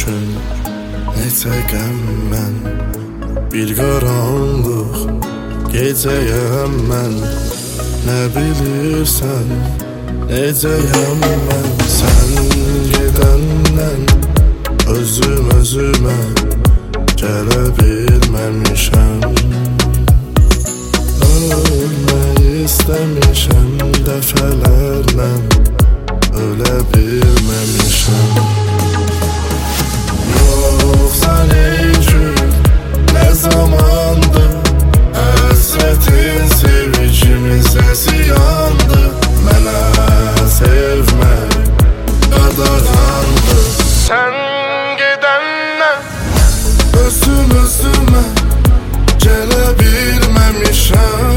üçün neçə qəm mən, bir qaranlıq gecəyəm mən. Nə bilirsən, necəyəm mən? Sən gedəndən özümə gələ bilməmişəm. Ölmək istəmişəm dəfələrlə, ölə bilməmişəm. Yoxsa necür, nə zamandır həsrətin sevgimizə ziyandı. Mənə sevmək qadağandı. Sən gedəndən özümə gələ bilməmişəm.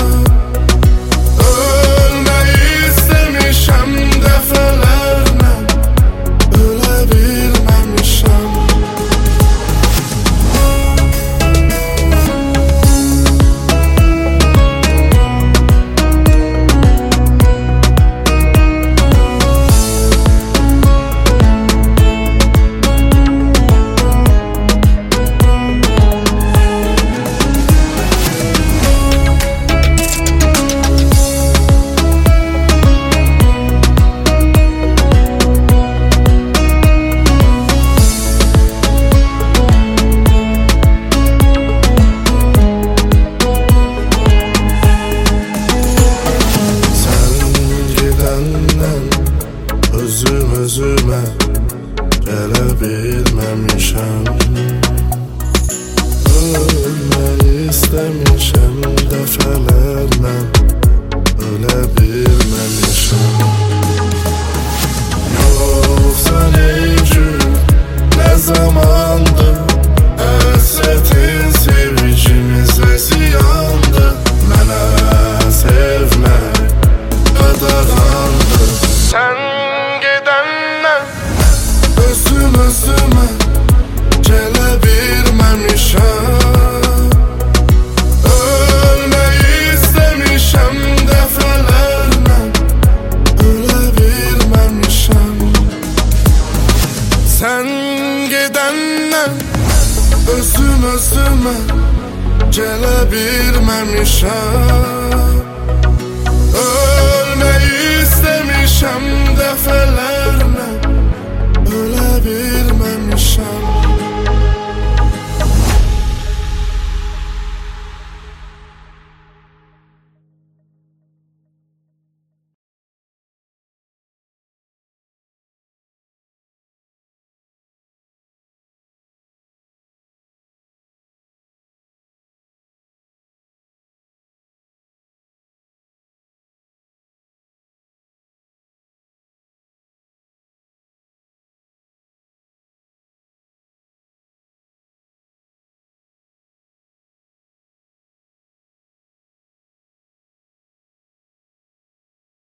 Ölmək istəmişəm dəfələrlə, ölə bilməmişəm. Özümə gələ bilməmişəm. Ölmək istəmişəm dəfələrlə, ölə bilməmişəm. Yoxsa necür, nə zamandır həsrətin sevgimizə ziyandı. Mənə sevmək qadağandı. Sən özümə gələ bilməmişəm. Ölmək istəmişəm dəfələrlə, ölə bilməmişəm. Sən gedəndən özümə gələ bilməmişəm. Ölmək istəmişəm dəfələrlə, ölə bilməmişəm.